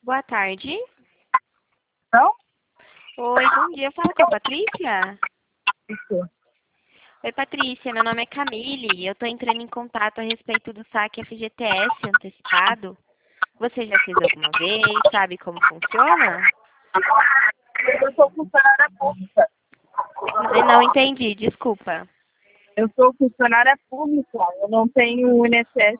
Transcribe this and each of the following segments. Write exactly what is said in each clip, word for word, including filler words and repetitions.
Boa tarde. Não? Oi, bom dia. Fala com a Patrícia? Isso. Oi, Patrícia. Meu nome é Camille. Eu estou entrando em contato a respeito do saque F G T S antecipado. Você já fez alguma vez? Sabe como funciona? Eu sou funcionária pública. Não, não entendi, desculpa. Eu sou funcionária pública. Eu não tenho I N S S.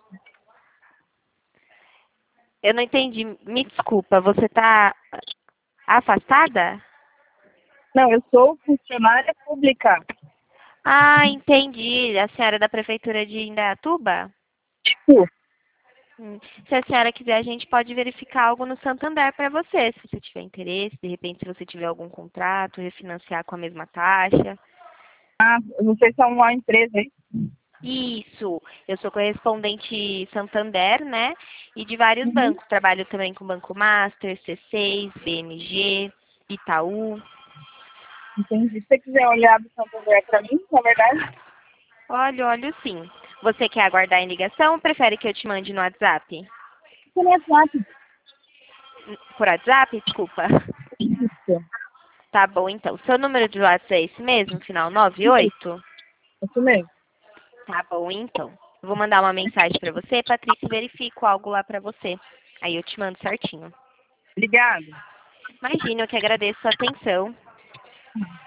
Eu não entendi. Me desculpa. Você está afastada? Não, eu sou funcionária pública. Ah, entendi. A senhora é da Prefeitura de Indaiatuba? Isso. Hum. Se a senhora quiser, a gente pode verificar algo no Santander para você, se você tiver interesse, de repente, se você tiver algum contrato, refinanciar com a mesma taxa. Ah, eu não sei se é uma empresa, hein? Isso, eu sou correspondente Santander, né? E de vários Uhum. bancos. Trabalho também com Banco Master, C seis, B M G, Itaú. Entendi. Se você quiser olhar do Santander para mim, na verdade, Olha, olha sim. Você quer aguardar em ligação ou prefere que eu te mande no WhatsApp? você não é WhatsApp. Por WhatsApp? Desculpa. Isso. Tá bom, então. Seu número de WhatsApp é esse mesmo, final nove oito? Isso mesmo. Tá bom, então. Eu vou mandar uma mensagem pra você, Patrícia, e verifico algo lá pra você. Aí eu te mando certinho. Obrigada. Imagina, eu que agradeço a sua atenção.